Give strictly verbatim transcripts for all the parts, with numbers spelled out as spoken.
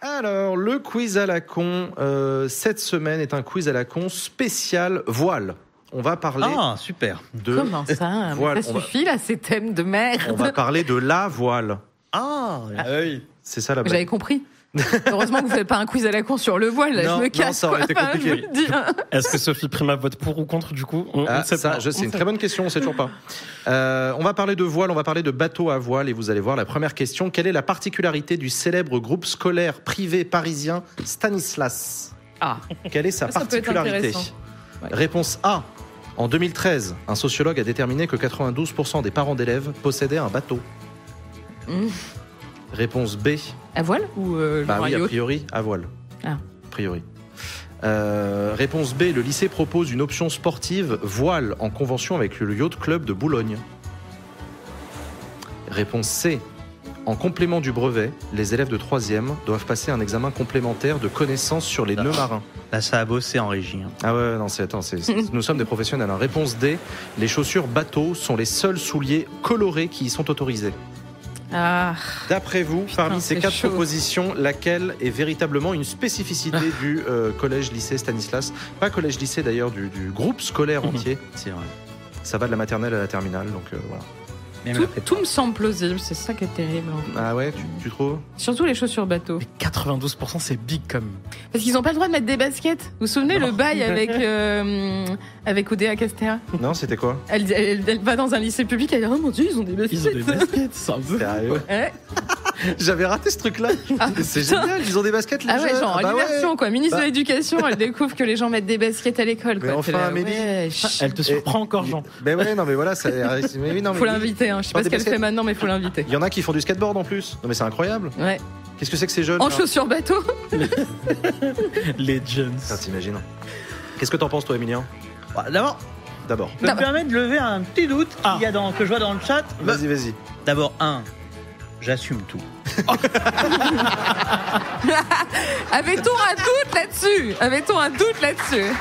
Alors, le quiz à la con, euh, cette semaine est un quiz à la con spécial voile. On va parler ah, super. de Comment ça voile. Ça suffit va... là, ces thèmes de merde. On va parler de la voile. Ah, ah oui. C'est ça la blague. J'avais compris. Heureusement que vous ne faites pas un quiz à la con sur le voile, là, non, je me casse. Non, ça aurait été compliqué. Enfin, Est-ce que Sophie Prima vote pour ou contre du coup on, ah, on sait ça, pas. je, C'est on une sait. très bonne question, on ne sait toujours pas. Euh, on va parler de voile, on va parler de bateau à voile et vous allez voir la première question. Quelle est la particularité du célèbre groupe scolaire privé parisien Stanislas ? Ah. Quelle est sa Ça peut être particularité ? intéressant. Ouais. Réponse A. En deux mille treize, un sociologue a déterminé que quatre-vingt-douze pour cent des parents d'élèves possédaient un bateau. Mmh. Réponse B. À voile ou euh, Bah oui, a yacht priori, à voile. Ah. A priori. Euh, réponse B. Le lycée propose une option sportive voile en convention avec le Yacht Club de Boulogne. Réponse C. En complément du brevet, les élèves de troisième doivent passer un examen complémentaire de connaissances sur les Ah. nœuds marins. Là, ça a bossé en régie. Hein. Ah ouais, non, c'est, attends, c'est, c'est, nous sommes des professionnels. Hein. Réponse D. Les chaussures bateau sont les seuls souliers colorés qui y sont autorisés. Ah. D'après vous, Putain, parmi ces c'est quatre chaud. propositions, laquelle est véritablement une spécificité du euh, collège-lycée Stanislas ? Pas collège-lycée d'ailleurs, du, du groupe scolaire entier. C'est vrai. Ça va de la maternelle à la terminale, donc euh, voilà. Même Tout, la prépa. tout me semble plausible, c'est ça qui est terrible. En fait. Ah ouais, tu, tu trouves ? Surtout les chaussures bateau. Mais quatre-vingt-douze pour cent c'est big comme. Parce qu'ils n'ont pas le droit de mettre des baskets. Vous vous souvenez Non. le bail avec, euh, avec Odea Castéra ? Non, c'était quoi ? elle, elle, elle va dans un lycée public, elle dit « Oh mon Dieu, ils ont des baskets !» Ils ont des baskets, c'est un peu. Sérieux ? Ouais. J'avais raté ce truc-là. Ah, C'est putain. génial, ils ont des baskets les Ah ouais, jeunes. genre Ah bah l'immersion ouais. quoi. Ministre Bah. de l'Éducation, elle découvre que les gens mettent des baskets à l'école. Mais Quoi. enfin, T'es là, Amélie. ouais, chut. Elle te surprend encore, Jean. Ben ouais, non mais voilà, ça, mais oui, non, mais Faut oui. l'inviter, hein. je sais Pas pas des ce qu'elle baskets. fait maintenant, mais faut l'inviter. Il y en a qui font du skateboard en plus. Non mais c'est incroyable. Ouais. Qu'est-ce que c'est que ces jeunes En là chaussures bateau. Les jeunes. Ça t'imagines. Qu'est-ce que t'en penses toi, Emilien ? Bah, d'abord, D'abord. je me permets de lever un petit doute Ah. qu'il y a dans, que je vois dans le chat. Vas-y, vas-y. D'abord, un, j'assume tout. Avait-on un doute là-dessus Avait-on un doute là-dessus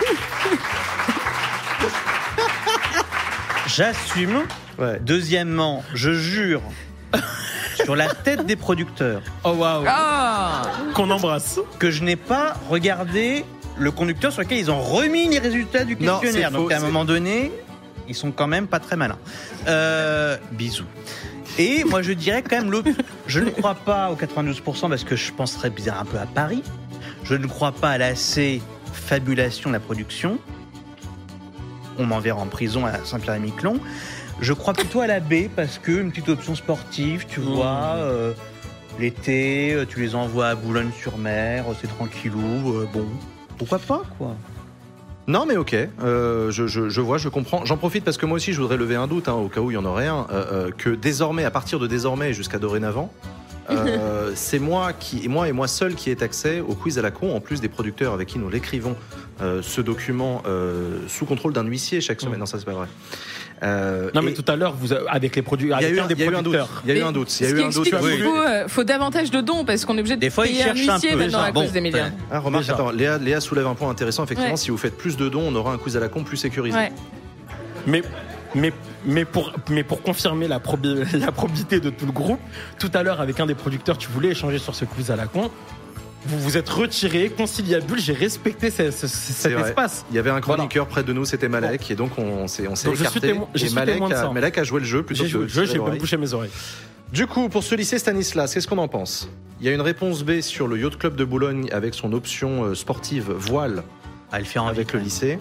J'assume. Ouais. Deuxièmement, je jure sur la tête des producteurs Oh waouh. Ah. Qu'on embrasse. que je n'ai pas regardé le conducteur sur lequel ils ont remis les résultats du Non, questionnaire. c'est faux, Donc à un c'est- moment donné, ils sont quand même pas très malins. Euh, bisous. Et moi je dirais quand même, l'autre, je ne crois pas aux quatre-vingt-douze pour cent parce que je penserais bien un peu à Paris. Je ne crois pas à la C, fabulation de la production. On m'enverra en prison à Saint-Pierre-et-Miquelon. Je crois plutôt à la B parce que une petite option sportive, tu Mmh. vois. euh, L'été, euh, tu les envoies à Boulogne-sur-Mer, euh, c'est tranquillou, euh, bon, pourquoi pas, quoi. Non mais ok, euh, je, je, je vois, je comprends. J'en profite parce que moi aussi je voudrais lever un doute, hein, au cas où il y en aurait un, euh, euh, que désormais, à partir de désormais jusqu'à dorénavant, euh, c'est moi qui, moi et moi seul qui ai accès au quiz à la con, en plus des producteurs avec qui nous l'écrivons, euh, ce document euh, sous contrôle d'un huissier chaque semaine. Mmh. Non, ça c'est pas vrai. Euh, Non mais et tout à l'heure, vous avec les produits, il y a avec eu un un, des il y a eu un doute. producteurs. Il y a eu Mais un doute. Il y a Ce eu qui un doute. explique oui. qu'il faut, euh, faut davantage de dons parce qu'on est obligé de Des fois, ils payer un cherchent un huissier peu, maintenant à déjà. cause Bon, d'Emilien. Ah, remarque, Déjà. attends, Léa, Léa soulève un point intéressant. Effectivement, Ouais. si vous faites plus de dons, on aura un quiz à la con plus sécurisé. Ouais. Mais, mais, mais, pour, mais pour confirmer la, probi- la probité de tout le groupe, tout à l'heure, avec un des producteurs, tu voulais échanger sur ce quiz à la con. Vous vous êtes retiré, conciliabule, j'ai respecté ce- ce- ce- cet vrai. espace. Il y avait un chroniqueur près de nous, c'était Malek, et donc on s'est, on s'est Donc je suis écarté. témoin- je et suis Malek, témoin de a, ça. Malek a joué le jeu plutôt J'ai que joué de le jeu, tirer j'ai même l'oreille. bouché mes oreilles. Du coup, pour ce lycée Stanislas, qu'est-ce qu'on en pense ? Il y a une réponse B sur le Yacht Club de Boulogne avec son option euh, sportive voile À le faire en avec le lycée.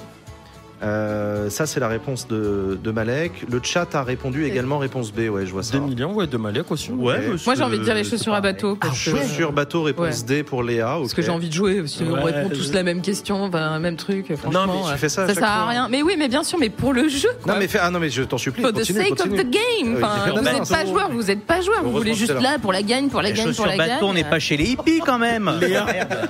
Euh, ça, c'est la réponse de, de Malek. Le chat a répondu également réponse B, ouais, je vois ça. deux millions, ouais, de Malek aussi. Ouais, Ok. monsieur, Moi j'ai envie de dire les c'est chaussures à pareil. bateau. Parce que, Chaussures bateau, réponse D pour Léa. parce ok. que j'ai envie de jouer. Si on Ouais, répond tous je- la même question, enfin, même truc. Franchement, Non, mais tu euh, fais ça à ça chaque sert à fois. rien. Mais oui, mais bien sûr, mais pour le jeu. Quoi. Non, mais fais- ah non, mais je t'en supplie, For the continue, sake continue. of the game. Euh, Enfin, il fait vous non, n'êtes non, pas non. joueur, vous n'êtes pas joueur. Vous Heureusement voulez que juste t'es là. là pour la gagne, pour la Les gagne, pour chaussures la bateau, on gagne. n'est pas chez les hippies quand même. Léa,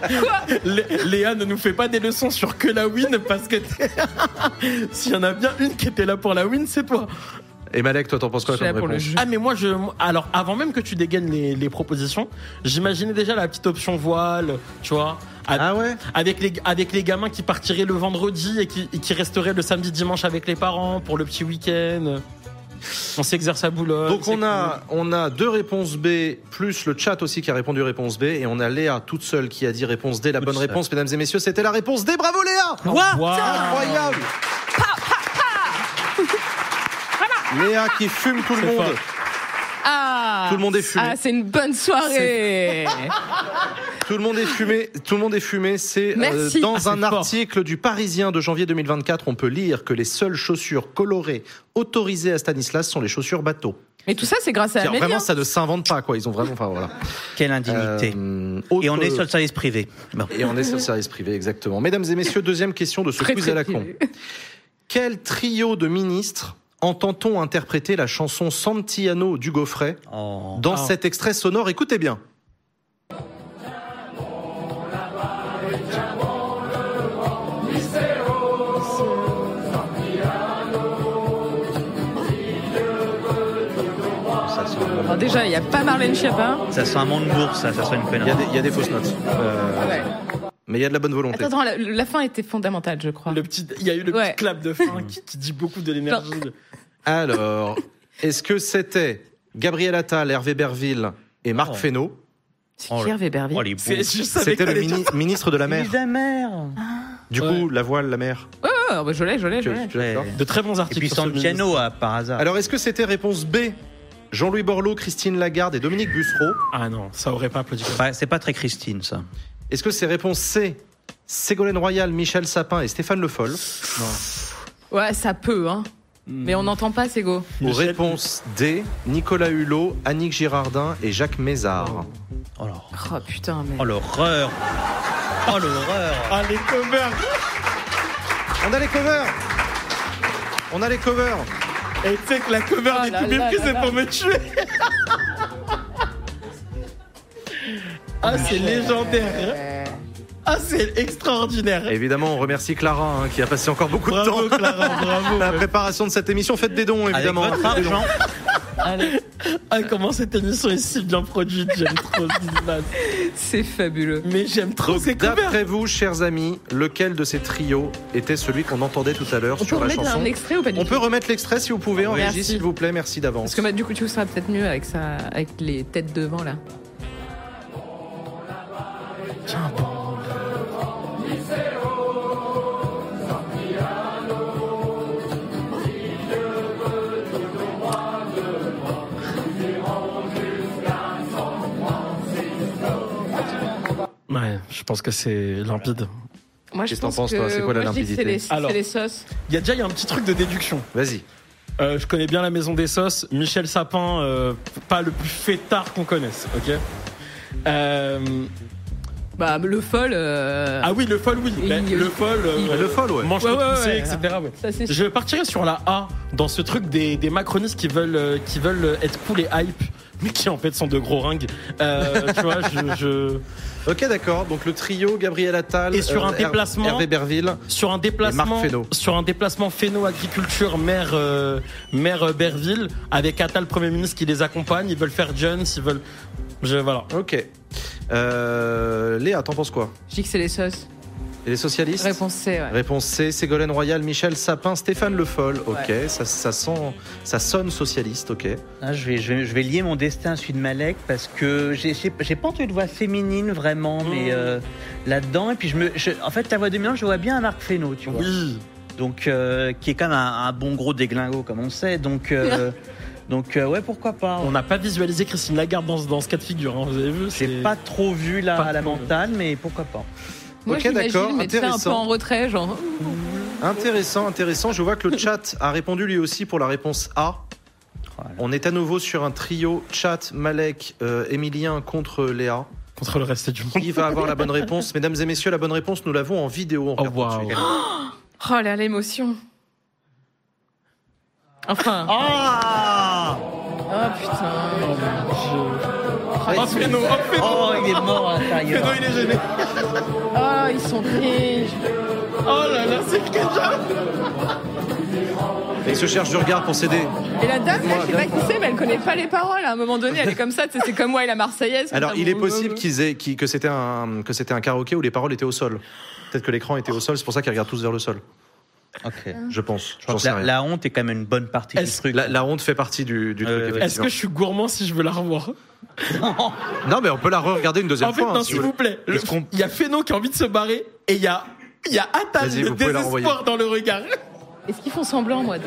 Lé- Léa ne nous fait pas des leçons sur que la win parce que t'es- s'il y en a bien une qui était là pour la win, c'est toi. Et Malek, toi, t'en penses quoi Je suis là comme pour le réponse ? jeu. Ah mais moi je alors avant même que tu dégaines les, les propositions, j'imaginais déjà la petite option voile, tu vois, a- Ah ouais ? avec les avec les gamins qui partiraient le vendredi et qui, et qui resteraient le samedi dimanche avec les parents pour le petit week-end. On s'exerce à boulot. Donc on a, on a deux réponses B, plus le chat aussi qui a répondu réponse B, et on a Léa toute seule qui a dit réponse D. La Toute bonne seule. réponse, mesdames et messieurs, c'était la réponse D. Bravo Léa. What Wow. Incroyable. Léa qui fume tout le C'est monde. fort. Ah, Tout le monde est fumé. Ah, c'est une bonne soirée. Tout le monde est fumé. Tout le monde est fumé. C'est euh, Merci. dans Ah, c'est un fort. article du Parisien de janvier deux mille vingt-quatre, on peut lire que les seules chaussures colorées autorisées à Stanislas sont les chaussures bateau. Mais tout ça, c'est grâce à C'est-à-dire, Amélie. vraiment, ça ne s'invente pas, quoi. Ils ont vraiment, enfin voilà. Quelle indignité. Euh, Et on autre- est sur le service privé. Bon. Et on est sur le service privé, exactement. Mesdames et messieurs, deuxième question de ce Très, quiz très à la con. privé. Quel trio de ministres entend-on interpréter la chanson Santillano du Gaufret Oh. dans Ah. cet extrait sonore? Écoutez bien. Ça sent, Alors déjà, il n'y a pas Marlène Schiappa. Ça sent un Montebourg, ça, ça sent une il, y a connerie. des, il y a des fausses notes. Euh, Ouais. Mais il y a de la bonne volonté. Attends, attends, la, la fin était fondamentale, je crois. Le petit, il y a eu le Ouais. petit clap de fin qui, qui dit beaucoup de l'énergie. Alors, est-ce que c'était Gabriel Attal, Hervé Berville et Marc Oh. Fesneau? C'est Oh, qui Hervé Berville? Oh, les bons. C'est- je savais C'était que le t'allais mini- dire ministre de la mer. Mise à mer. Du Ouais. coup, la voile, la mer. Ouais, ouais, bah, je l'ai, je l'ai, je Tu- l'ai. tu es d'accord Ouais. ça. De très bons Et articles. puis sur ce Santiano, ministre. ah, par hasard. Alors, est-ce que c'était réponse B, Jean-Louis Borloo, Christine Lagarde et Dominique Bussereau? Ah non, ça aurait pas applaudi. Ouais, c'est pas très Christine, ça. Est-ce que c'est réponse C, Ségolène Royal, Michel Sapin et Stéphane Le Foll? Ouais, ça peut, hein. Mais on n'entend pas, Ségo. Ou Michel- réponse D, Nicolas Hulot, Annick Girardin et Jacques Mézard? Oh, l'horreur. Oh putain, mais. Oh, l'horreur. Oh, l'horreur. Ah, les covers. On a les covers. On a les covers. Et tu sais que la cover Oh des là coups là pris, là c'est là. pour me tuer. Ah, c'est légendaire. Euh, Ah, c'est extraordinaire. Évidemment, on remercie Clara hein, qui a passé encore beaucoup de Bravo, temps Clara, bravo. à la préparation de cette émission. Faites des dons, Avec évidemment. votre Faites des dons. argent. Allez. Ah, comment cette émission est si bien produite. J'aime trop ce qui se passe. C'est fabuleux. Mais j'aime trop Donc, ces covers. d'après vous, chers amis, lequel de ces trios était celui qu'on entendait tout à l'heure On peut sur la remettre chanson? un extrait ou pas du On tout peut remettre l'extrait si vous pouvez en Oui. régie, Merci. s'il vous plaît. Merci d'avance. Parce que bah, du coup, tu seras peut-être mieux avec ça, avec les têtes devant là. Tiens, bon. Ouais, je pense que c'est limpide. Moi, je Qu'est-ce que t'en pense penses, que toi C'est quoi la moi, je dis que c'est limpidité les, c'est Alors. les sauces. Il y a déjà il y a un petit truc de déduction. Vas-y. Euh, je connais bien la maison des sauces. Michel Sapin, euh, pas le plus fêtard qu'on connaisse, ok. Euh, Bah, le fol. euh, ah oui, le folle, oui. Il- Ben, il- le folle, euh, il- Le folle, ouais. mange Ouais, le ouais, poussé, ouais. et cetera. ouais. Ça, c'est Je partirais sur la A dans ce truc des, des macronistes qui veulent euh, qui veulent être cool et hype, mais qui en fait sont de gros ringues. Euh, tu vois, je, je- Ok, d'accord. Donc le trio Gabriel Attal Et sur un Her- déplacement- Hervé Berville. sur un déplacement Marc Fesneau. sur un déplacement Fesneau agriculture maire euh, maire euh, Berville avec Attal Premier ministre qui les accompagne. Ils veulent faire Jones, ils veulent. Je, voilà. Ok. Euh, Léa, t'en penses quoi? Je dis que c'est les sauces. Et les socialistes? Réponse C, ouais. Réponse C, Ségolène Royal, Michel Sapin, Stéphane Le Foll. Ok, Ouais. ça, ça sent, ça sonne socialiste. Ok. Ah, je, vais, je, vais, je vais lier mon destin à celui de Malek parce que j'ai j'ai- j'ai pas entendu de voix féminine vraiment, mais euh, là-dedans. Et puis, je me, je- en fait, ta voix dominante, je vois bien un Marc Fesneau, tu vois. Oui. Donc, euh, qui est quand même un, un bon gros déglingo, comme on sait. Donc, euh, donc euh, ouais, pourquoi pas. On n'a pas visualisé Christine Lagarde dans, ce- dans ce cas de figure. Hein, vous avez vu? J'ai c'est- pas trop vu la, Pas la trop. mentale, mais pourquoi pas. Moi, Ok, je l'imagine, d'accord, mais tu sais, un peu intéressant. en retrait, genre. Intéressant, intéressant. Je vois que le chat a répondu lui aussi pour la réponse A. Voilà. On est à nouveau sur un trio chat, Malek, euh, Emilien contre Léa. Contre le reste du monde. Qui va avoir la bonne réponse? Mesdames et messieurs, la bonne réponse, nous l'avons en vidéo. On Oh, regarde tout de waouh. suite. Oh là, l'émotion. Enfin. Ah Oh putain. Oh, Fesneau, oh, Fesneau. Oh, il est mort à l'intérieur. Fesneau, il est gêné. Oh, ils sont riches. Oh là là, c'est le Kedja. Et il se cherche du regard pour s'aider. Et la dame, là, je sais pas qui c'est, mais elle connaît pas les paroles. À un moment donné, elle est comme ça, tu sais, c'est comme moi et la Marseillaise. Alors, comme il ça, est bon, possible bon, qu'ils aient, qu'ils- que c'était un, que c'était un karaoké où les paroles étaient au sol. Peut-être que l'écran était au sol, c'est pour ça qu'ils regardent tous vers le sol. Ok. Je pense. Je crois J'en que sais la, rien. la honte est quand même une bonne partie du Est-ce- truc. La, la honte fait partie du, du Euh, truc. ouais. effectivement. Est-ce que je suis gourmand si je veux la revoir? Non, mais on peut la re-regarder une deuxième En fait, fois. non, hein, si s'il vous vous plaît. Le- Est-ce qu'on- Il y a Féno qui a envie de se barrer et il y a, il y a Attal Vas-y, de vous pouvez la renvoyer. désespoir dans le regard. Est-ce qu'ils font semblant, moi, de.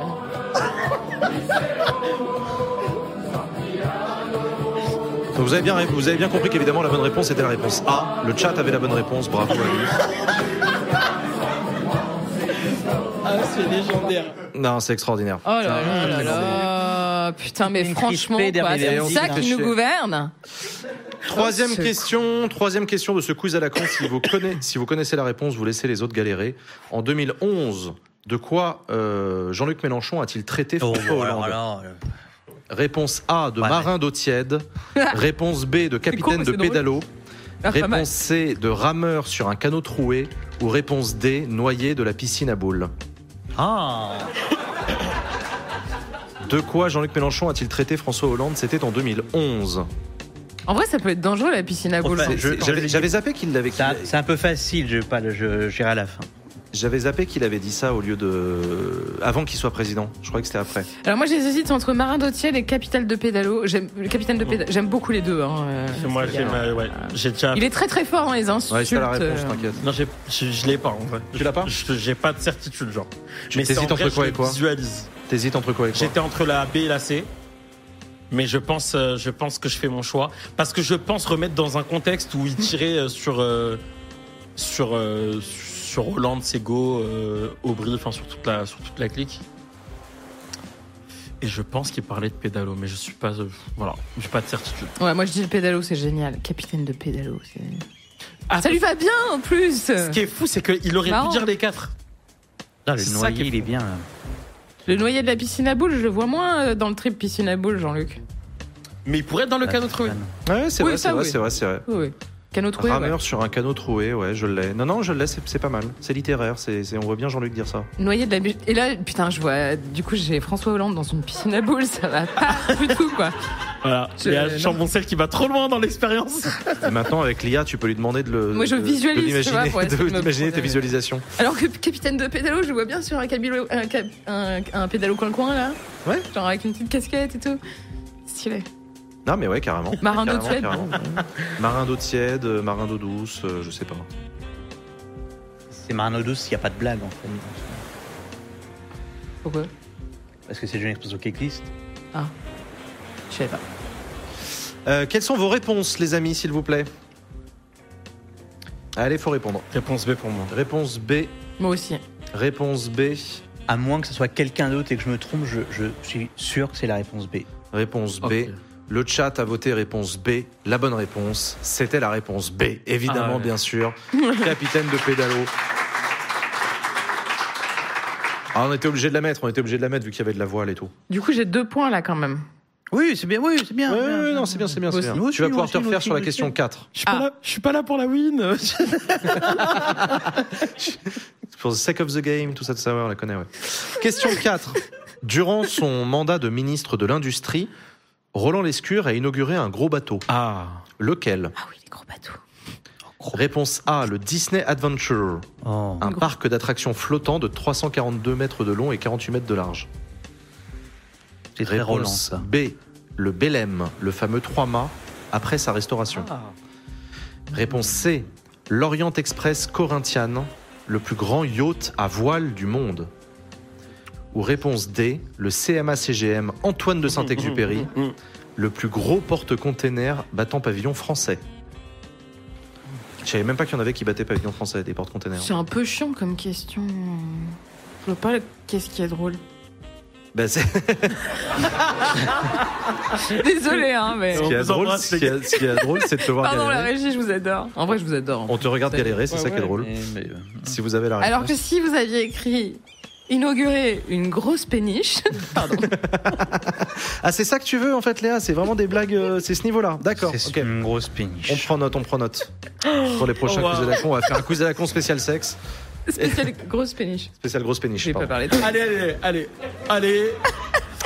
Donc vous avez bien, vous avez bien compris qu'évidemment la bonne réponse était la réponse A. Le chat avait la bonne réponse. Bravo à lui. Ah, c'est légendaire. Non, c'est extraordinaire. Oh là là là là. Putain, mais Une franchement, crispée quoi, derrière c'est les ça ordi, qui là. nous gouverne. Troisième c'est- question, troisième question de ce quiz à la con. Si vous connaissez, si vous connaissez la réponse, vous laissez les autres galérer. En deux mille onze, de quoi euh, Jean-Luc Mélenchon a-t-il traité Oh, François bon, alors, Hollande alors, euh, Réponse A de Ouais. marin d'eau tiède. Réponse B de capitaine mais de c'est drôle. pédalo. Ah, pas mal. Réponse C de rameur sur un canot troué. Ou réponse D noyé de la piscine à boules. Ah. De quoi Jean-Luc Mélenchon a-t-il traité François Hollande? C'était en deux mille onze. En vrai, ça peut être dangereux, la piscine à boules. Enfin, hein. je- J'avais j'avais zappé qu'il l'avait. C'est un, c'est un peu facile, je pas le je j'irai à la fin. J'avais zappé qu'il avait dit ça au lieu de avant qu'il soit président. Je croyais que c'était après. Alors moi, j'hésite entre marin d'eau tiède et capitaine de pédalo. J'aime le capitaine de pédalo. J'aime beaucoup les deux. Hein. euh, C'est moi, c'est j'ai bien. ma- ouais. J'ai déjà. Il est très très fort dans les insultes. Ouais, c'est la réponse, euh, t'inquiète. Non, j'ai, je, je l'ai pas en vrai. Tu l'as pas? Je- J'ai pas de certitude, genre. Tu c'est en t'hésites vrai, entre quoi je et le quoi? Visualise. T'hésites entre quoi et quoi? J'étais entre la B et la C. Mais je pense, euh, je pense que je fais mon choix. Parce que je pense remettre dans un contexte où il tirait euh, sur, euh, sur, euh, sur Hollande, Sego, euh, Aubry, enfin sur toute la, sur toute la clique. Et je pense qu'il parlait de pédalo, mais je suis pas, euh, voilà, j'ai pas de certitude. Ouais, moi je dis le pédalo, c'est génial. Capitaine de pédalo, c'est. Ah, Ça lui va bien en plus. Ce qui est fou, c'est qu'il aurait Marrant. pu dire les quatre. Non, le C'est ça noyer, qui est il est bien. là. Le noyer de la piscine à boules, je le vois moins euh, dans le trip piscine à boules, Jean-Luc. Mais il pourrait être dans le Ah, canot c'est trouvé. fan. Ouais, c'est Oui, vrai, ça, c'est vrai, oui. c'est vrai, c'est vrai. Oui, oui. Canot troué. Rameur ouais. sur un canot troué, ouais, je l'ai. Non, non, je l'ai, c'est c'est pas mal. C'est littéraire, c'est, c'est- on voit bien Jean-Luc dire ça. Noyer de la bu- Et là, putain, je vois. Du coup, j'ai François Hollande dans une piscine à boules, ça va pas du tout, quoi. Voilà. Je- Il y a non. Chamboncel qui va trop loin dans l'expérience. Et maintenant, avec l'I A, tu peux lui demander de le. Moi, je de- visualise, de tu vois, l'imaginer- pour essayer de- de me d'imaginer tes prendre- visualisations. Alors que capitaine de pédalo, je le vois bien sur un, cabilo, un, cap- un, un pédalo coin-coin, là. Ouais. Genre avec une petite casquette et tout. Stylé. Non, mais ouais, carrément. Marin d'eau Carrément, tiède. carrément. Marin d'eau tiède, euh, marin d'eau douce, euh, je sais pas. C'est Marano douce s'il n'y a pas de blague en fait. Pourquoi Parce que c'est une expression qui existe. Je savais pas. Euh, quelles sont vos réponses, les amis, s'il vous plaît? Allez, faut répondre. Réponse B pour moi. Réponse B. Moi aussi. Réponse B. À moins que ce soit quelqu'un d'autre et que je me trompe, je, je suis sûr que c'est la réponse B. Réponse B. Ok. Le chat a voté réponse B. La bonne réponse, c'était la réponse B. Évidemment, Ah ouais. bien sûr. Capitaine de pédalo. Ah, on était obligé de la mettre, on était obligé de la mettre vu qu'il y avait de la voile et tout. Du coup, j'ai deux points là quand même. Oui, c'est bien, oui, c'est bien. Ouais, bien, ouais, bien. non, c'est bien, c'est bien, c'est Aussi. bien. Moi Tu vas aussi, pouvoir moi te aussi, refaire moi sur la aussi, question moi quatre. Je suis, pas Ah. là, je suis pas là pour la win. For the sake of the game, tout ça, tout ça, ouais, on la connaît, ouais. Question quatre. Durant son mandat de ministre de l'Industrie, Roland Lescure a inauguré un gros bateau. Ah. Lequel? Ah oui, les gros bateaux. Réponse A, le Disney Adventure, Oh. un Gros. parc d'attractions flottant de trois cent quarante-deux mètres de long et quarante-huit mètres de large. C'est très Roland, Réponse ça. B, le Belém, le fameux trois-mâts, après sa restauration. Ah. Réponse C, l'Orient Express Corinthian, le plus grand yacht à voile du monde. Ou réponse D, le C M A C G M Antoine de Saint-Exupéry, le plus gros porte-container battant pavillon français. Je savais même pas qu'il y en avait qui battaient pavillon français, des porte-containers. C'est un peu chiant comme question. Je vois pas le- qu'est-ce qui est drôle. Ben, c'est- Désolé, hein, mais. ce, qui est On vous drôle, embrasse, ce, qui est, ce qui est drôle, c'est de te voir Pardon, la galérer. régie, je vous adore. En vrai, je vous adore. On te regarde galérer, c'est Ouais, ça qui est ouais, drôle. mais- mais, euh, Si vous avez la réponse. Alors que si vous aviez écrit inaugurer une grosse péniche, pardon. Ah, c'est ça que tu veux en fait, Léa. C'est vraiment des blagues. euh, c'est ce niveau-là. D'accord. C'est Ok. une grosse On péniche. prend note, on prend note. Pour les prochains Oh, wow. quiz à la con, on va faire un quiz à la con spécial sexe, Spécial grosse péniche. spécial grosse péniche. Je vais pas pardon. parler de ça. Allez, allez, allez, allez.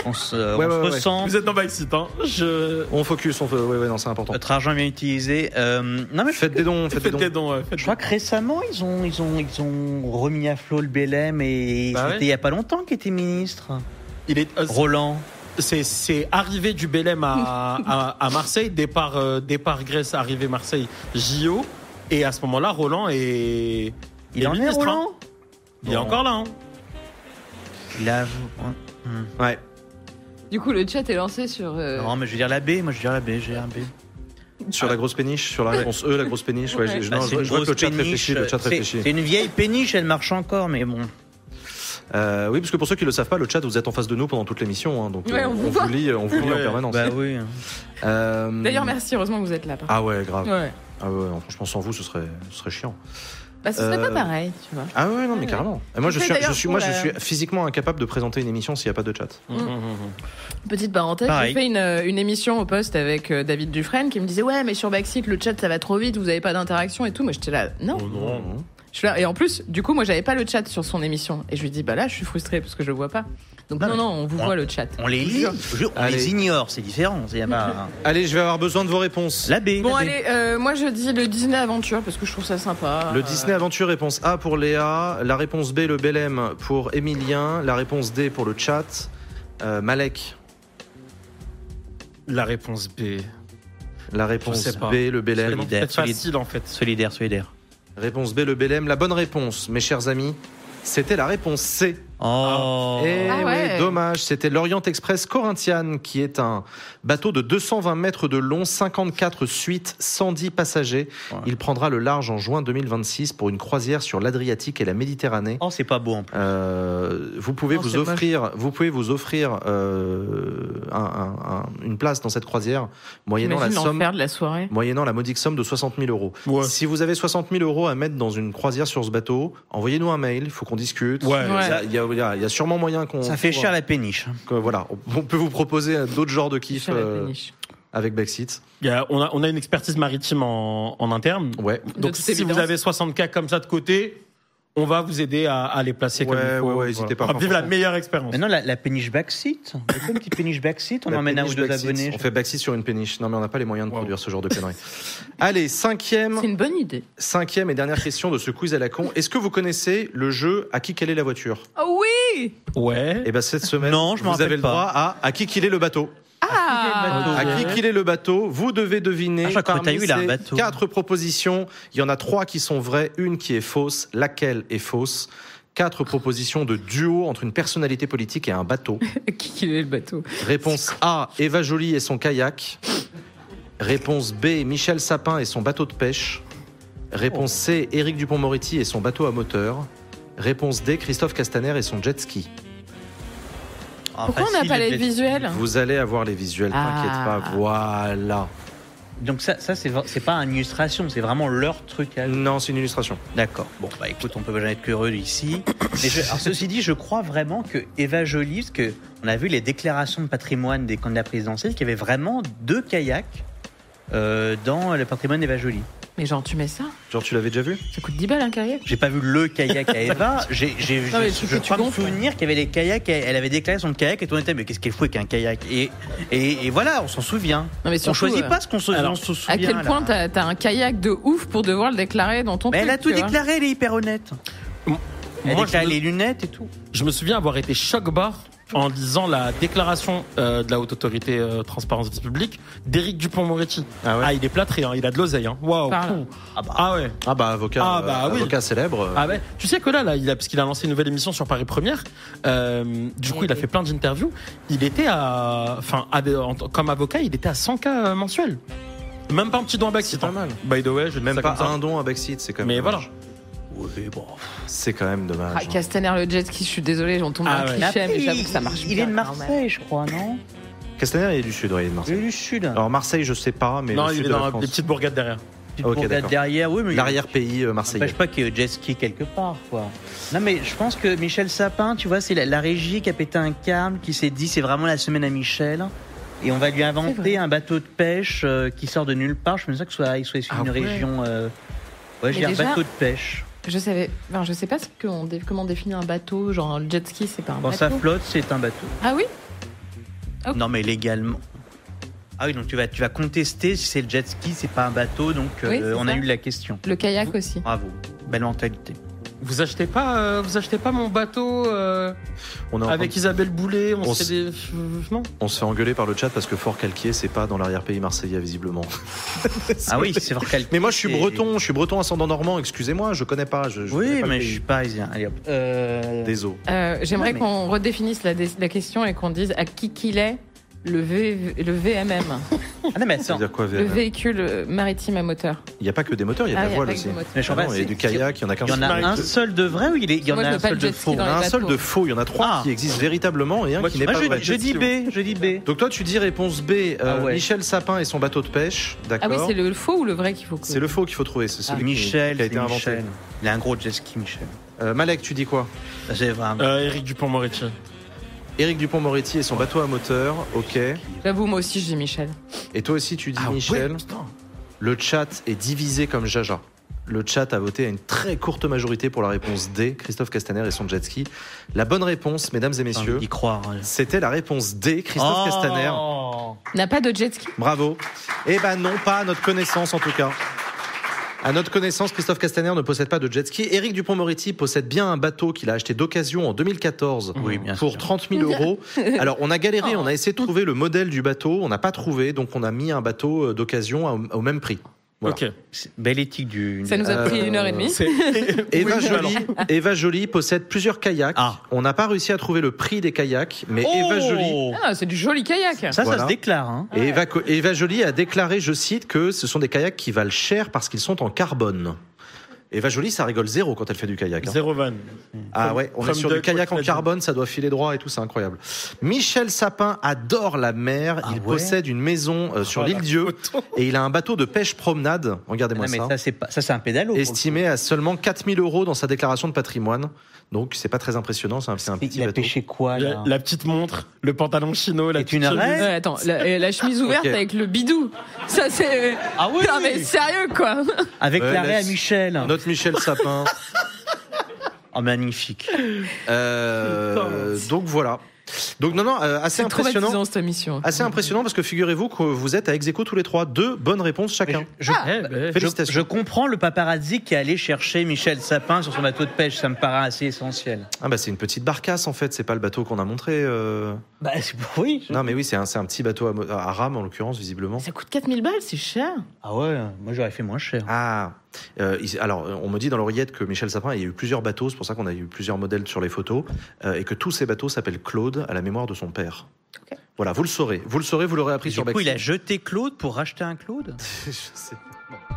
On se, Ouais, on ouais, se ouais. ressent. Vous êtes dans Backseat, hein. Je... On focus, on fait... ouais, ouais, non, c'est important. Notre argent est bien utilisé. Euh, non, mais je, Faites des dons, faites des Faites dons. des dons, ouais, faites je crois que récemment, ils ont, ils ont, ils ont remis à flot le B L M et Bah c'était ouais. il y a pas longtemps qu'il était ministre. Il est, euh, Roland. c'est, c'est arrivé du B L M à, à, à Marseille, départ, euh, départ Grèce, arrivée Marseille, J O. Et à ce moment-là, Roland est. Il en est, ministre, Roland hein. Il est Bon. encore là. Hein. Il a. Ouais. Du coup, le chat est lancé sur. euh, Non, mais je veux dire la B. Moi, je veux dire la B. J'ai un B. Sur la grosse péniche, sur la réponse E, la grosse péniche. Ouais, Ouais. j'ai- Bah, non, c'est je, une je vois que le grosse chat péniche. réfléchit. Le chat C'est- réfléchit. C'est une vieille péniche, elle marche encore, mais bon. Euh, oui, parce que pour ceux qui le savent pas, le chat, vous êtes en face de nous pendant toute l'émission, hein, donc Ouais, euh, on vous on voit. vous lit, on vous lit en Ouais. permanence. Bah oui. Euh, D'ailleurs, merci, heureusement que vous êtes là. par Ah ouais, grave. contre. Ouais. Ah ouais, non, franchement, sans vous, ce serait, ce serait chiant. Bah, ce serait Euh, pas pareil, tu vois. Ah ouais, non, mais Ouais. carrément. Et moi, Tu je sais, suis, je d'ailleurs, suis, pour moi, je la- suis physiquement incapable de présenter une émission s'il n'y a pas de chat. Mm. Petite parenthèse, Pareil. j'ai fait une, euh, une émission au poste avec euh, David Dufresne qui me disait ouais mais sur Backseat le chat ça va trop vite, vous avez pas d'interaction et tout. Moi j'étais là non. Oh non. Je suis là et en plus du coup moi j'avais pas le chat sur son émission et je lui dis bah là je suis frustrée parce que je le vois pas. Donc Non, non non, mais- on vous on- voit le chat. On les lit, je jure, on Allez. les ignore, c'est différent. Il y a pas... Allez, je vais avoir besoin de vos réponses. La B. Bon la B. allez euh, moi je dis le Disney Aventure parce que je trouve ça sympa. Le Euh, Disney Aventure, réponse A pour Léa. La réponse B, le B L M pour Emilien. La réponse D pour le chat. Euh, Malek. La réponse B. La réponse sais pas. B, le B L M. Solidaire. C'est facile en fait. Solidaire, solidaire. Réponse B, le B L M. La bonne réponse, mes chers amis, c'était la réponse C. Oh. Et Ah ouais. oui, dommage, c'était l'Orient Express Corinthian qui est un bateau de deux cent vingt mètres de long, cinquante-quatre suites, cent dix passagers. Ouais. Il prendra le large en juin deux mille vingt-six pour une croisière sur l'Adriatique et la Méditerranée. Oh, c'est pas beau en plus. Euh, vous pouvez Oh, vous c'est offrir, vous pouvez vous offrir euh, un- un- un- une place dans cette croisière moyennant la T'imagines somme, l'enfer de la soirée. moyennant la modique somme de soixante mille euros. Ouais. Si vous avez soixante mille euros à mettre dans une croisière sur ce bateau, envoyez-nous un mail. Il faut qu'on discute. Ouais. Ouais. Ça, Il y, a- il y a- il y a sûrement moyen qu'on. Ça fait trouve- cher la péniche. que, voilà, on on peut vous proposer d'autres genres de kiff Sur la euh, péniche. avec Backseat. Il y a- on, a, on a une expertise maritime en, en interne. Ouais. De Donc toute si évidence. vous avez soixante K comme ça de côté, on va vous aider à, à les placer comme Ouais, il faut. ouais, ouais, n'hésitez pas. On va vivre la meilleure expérience. Maintenant, la, la péniche backseat. On fait une petite péniche backseat, on La emmène un ou péniche deux Backseat. abonnés. On fait Backseat sur une péniche. Non, mais on n'a pas les moyens de Wow. produire ce genre de conneries. Allez, cinquième, C'est une bonne idée. cinquième et dernière question de ce quiz à la con. Est-ce que vous connaissez le jeu À qui quelle est la voiture? Oh oui. Ouais. Et ben cette semaine, Non, je m'en vous avez rappelle le pas. droit à À qui qu'il est le bateau. Ah. À qui qu'il est le bateau, vous devez deviner Ah, je crois que parmi t'as eu, là, un ces bateau. quatre propositions. Il y en a trois qui sont vraies, une qui est fausse. Laquelle est fausse? Quatre propositions de duo entre une personnalité politique et un bateau. Qui qui est le bateau? Réponse A, Eva Joly et son kayak. Réponse B, Michel Sapin et son bateau de pêche. Réponse C, Éric Dupond-Moretti et son bateau à moteur. Réponse D, Christophe Castaner et son jet ski. Ah, Pourquoi on n'a facile, pas les peut-être. visuels? Vous allez avoir les visuels, t'inquiète Ah. pas. Voilà. Donc ça, ça c'est c'est pas une illustration, c'est vraiment leur truc à eux. Non, c'est une illustration. D'accord. Bon, bah écoute, on peut jamais être heureux ici. Mais je- alors, ceci dit, je crois vraiment que Eva Joly, parce que on a vu les déclarations de patrimoine des candidats présidentiels, qu'il y avait vraiment deux kayaks euh, dans le patrimoine d'Eva Joly. Mais genre tu mets ça? Genre, tu l'avais déjà vu? Ça coûte dix balles un kayak? J'ai pas vu le kayak à Eva. J'ai, j'ai, Non, mais je, tu- je tu crois me gonfles. souvenir qu'il y avait les kayaks. Elle elle avait déclaré son kayak et tout le monde était mais qu'est-ce qu'elle fout avec un kayak et, et, et voilà, on s'en souvient. Non mais On surtout, choisit euh, pas ce qu'on se, alors, on se À souvient. quel là. point t'as t'as un kayak de ouf pour devoir le déclarer dans ton Mais truc? elle a tout tu vois. déclaré, elle est hyper honnête. Elle Moi, déclare je me- les lunettes et tout. Je me souviens avoir été choc-barre en lisant la déclaration euh, de la Haute Autorité euh, Transparence Vie Publique d'Éric Dupond-Moretti. Ah ouais? Ah, il est plâtré, hein, il a de l'oseille. Hein. Waouh. Parle. pouh. Ah bah. Ah ouais. Ah bah, avocat, Ah bah euh, oui. avocat célèbre. Ah ouais. Tu sais que là, là il a, parce qu'il a lancé une nouvelle émission sur Paris Première, euh, du coup, il a fait plein d'interviews. Il était à, enfin, à des- en- comme avocat, il était à cent K mensuel. Même pas un petit don à Backseat. C'est pas hein. mal. By the way, je dis Même ça pas comme ça. un don à Backseat, c'est quand même Mais dommage. voilà. Oui, bon. C'est quand même dommage. Ah, Castaner le jet ski, je suis désolée, on tombe dans Ah un ouais. cliché, mais il, j'avoue que ça marche il bien, est de quand même. Marseille, je crois, non? Castaner, il est du sud, ouais, il est de Il Marseille. est du sud. Alors Marseille, je sais pas, mais Non, le il sud est de la dans France. des petites bourgades derrière. Petite Ok, bourgade d'accord. derrière, oui, mais L'arrière-pays euh, ça marseillais. n'empêche pas qu'il y ait jet ski quelque part, quoi. Non, mais je pense que Michel Sapin, tu vois, c'est la, la régie qui a pété un câble, qui s'est dit c'est vraiment la semaine à Michel. Et on va lui C'est inventer vrai. un bateau de pêche euh, qui sort de nulle part. Je me disais que soit, il soit issu Ah d'une ouais. région. Euh... Ouais, je Mais dis un déjà- bateau de pêche. Je savais, enfin, je sais pas ce qu'on dé- comment on définit un bateau, genre le jet ski, c'est pas un Quand bateau. ça flotte, c'est un bateau. Ah oui? Ok. Non, mais légalement. Ah oui, donc tu vas, tu vas contester si c'est le jet ski, c'est pas un bateau, donc euh, Oui, c'est on ça. a eu la question. Le kayak aussi. Bravo, belle mentalité. Vous achetez pas, euh, vous achetez pas mon bateau euh, On est en avec train Isabelle Boulet, on, On se s- fait des... Non de- on se fait engueuler par le chat parce que Fort Calquier, c'est pas dans l'arrière-pays marseillais, visiblement. Ah oui, c'est vrai qu'elle. Mais moi, je suis c'est- breton, je suis breton ascendant normand, excusez-moi, je connais pas. Je, je connais Oui, pas le mais je pays. suis parisien. Allez hop. Euh... Désolé. Euh, J'aimerais Non, mais- qu'on redéfinisse la, dé- la question et qu'on dise à qui qu'il est le, v, le V M M, Ah non, mais Ça attends. veut dire quoi, le V M M? véhicule maritime à moteur. Il n'y a pas que des moteurs, il y a de Ah, la il y a voile pas que aussi. des moteurs. Mais je Ah sais non, pas, il y a c'est- du kayak, il y en a qu'un Il y en seul. a Marie- un seul de vrai ou il, est, il y en Moi, a je un veux pas seul le de jet ski faux dans Il y en a les un seul bateaux. de faux, il y en a trois Ah. qui existent véritablement et un Moi, qui tu- n'est Moi, pas je, vrai. je dis B, je dis B. Donc toi, tu dis réponse B, euh, Ah ouais. Michel Sapin et son bateau de pêche, Ah d'accord. oui, c'est le faux ou le vrai qu'il faut que... C'est le faux qu'il faut trouver, c'est celui qui- Michel, qui a été c'est inventé. Michel. Il a un gros jet ski, Michel. Euh, Malek, tu dis quoi? J'ai vraiment. euh, Éric Dupond-Moretti. Éric Dupond-Moretti et son bateau à moteur, ok. J'avoue, moi aussi, je dis Michel. Et toi aussi, tu dis Ah Michel. ouais, putain. Le chat est divisé comme Jaja. Le chat a voté à une très courte majorité pour la réponse D, Christophe Castaner et son jet ski. La bonne réponse, mesdames et messieurs, y croire. hein. c'était la réponse D, Christophe Oh. Castaner. N'a pas de jet ski. Bravo. Eh ben non, pas à notre connaissance en tout cas. À notre connaissance, Christophe Castaner ne possède pas de jet ski. Éric Dupond-Moretti possède bien un bateau qu'il a acheté d'occasion en deux mille quatorze Oui, bien pour sûr. trente mille euros. Alors, on a galéré, on a essayé de trouver le modèle du bateau, on n'a pas trouvé, donc on a mis un bateau euh, d'occasion au, au même prix. Voilà. Ok. C'est Belle éthique du. Ça nous a pris Euh, une heure et demie. C'est... Eva, Oui, Joly, Eva Joly possède plusieurs kayaks. Ah. On n'a pas réussi à trouver le prix des kayaks, mais Oh Eva Joly. Ah, c'est du joli kayak. Ça, ça Voilà. se déclare. Hein. Et Eva, Eva Joly a déclaré, je cite, que ce sont des kayaks qui valent cher parce qu'ils sont en carbone. Eva Joly, ça rigole zéro quand elle fait du kayak. hein. Zéro van. Ah ouais, on est From sur Duck, du kayak en Watch carbone, ça doit filer droit et tout, c'est incroyable. Michel Sapin adore la mer, Ah il ouais possède une maison euh, sur Oh, l'île la Dieu photo. et il a un bateau de pêche promenade, regardez-moi Non, mais ça, ça, c'est pas, ça, c'est un pédalo. pour le estimé à seulement quatre mille euros dans sa déclaration de patrimoine. Donc c'est pas très impressionnant, c'est un, c'est un coup. petit Il a bateau. pêché quoi La, là la petite montre, le pantalon chino, la Et petite une chemise. raie. Ouais, attends, la, et la chemise ouverte Ok. avec le bidou. Ça, c'est. Ah oui. Non, mais sérieux, quoi. Avec Ouais, l'arrêt à laisse- Michel. Notre Michel Sapin. Oh, magnifique. Euh, donc voilà. Donc non, non, euh, assez C'est impressionnant. traumatisant, cette émission. Assez impressionnant parce que figurez-vous que vous êtes à ex aequo tous les trois, deux bonnes réponses chacun. Je, Eh ben, je- Félicitations. je comprends le paparazzi qui est allé chercher Michel Sapin sur son bateau de pêche. Ça me paraît assez essentiel. Ah bah c'est une petite barcasse en fait, c'est pas le bateau qu'on a montré. euh. Bah, c'est oui. je- Non mais oui, c'est un, c'est un petit bateau à, mo- à rame en l'occurrence visiblement. Ça coûte quatre mille balles, c'est cher. Ah ouais, moi j'aurais fait moins cher. Ah, euh, il- alors on me dit dans l'oreillette que Michel Sapin, il y a eu plusieurs bateaux, c'est pour ça qu'on a eu plusieurs modèles sur les photos, euh, et que tous ces bateaux s'appellent Claude à la mémoire de son père. Ok. Voilà, vous le saurez, vous le saurez, vous l'aurez appris Et sur du coup, il a Backseat. jeté Claude pour racheter un Claude. Je sais pas.